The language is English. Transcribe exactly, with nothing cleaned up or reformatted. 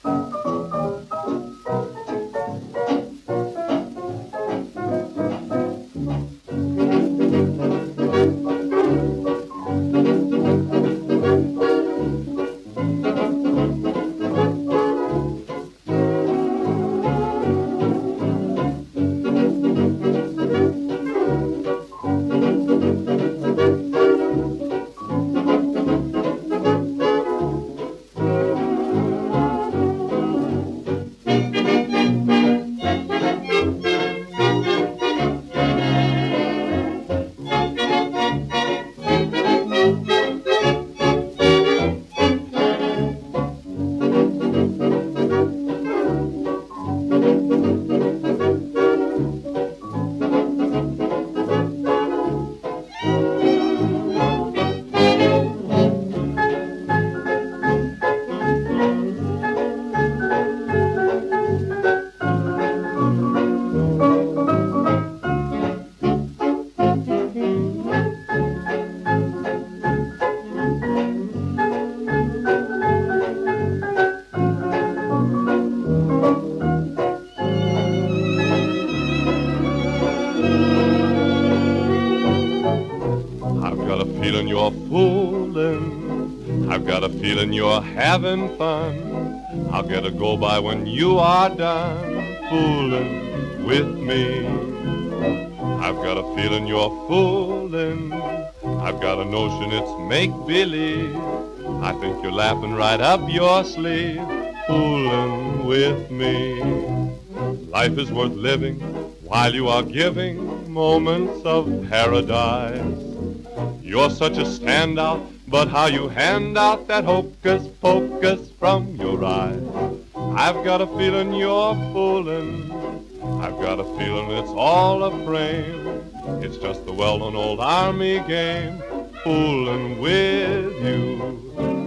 feeling you're fooling. I've got a feeling you're having fun. I'll get a go-by when you are done fooling with me. I've got a feeling you're fooling. I've got a notion it's make-believe. I think you're laughing right up your sleeve, fooling with me. Life is worth living while you are giving moments of paradise. You're such a standout, but how you hand out that hocus pocus from your eyes. I've got a feeling you're fooling. I've got a feeling it's all a frame. It's just the well-known old army game, fooling with you.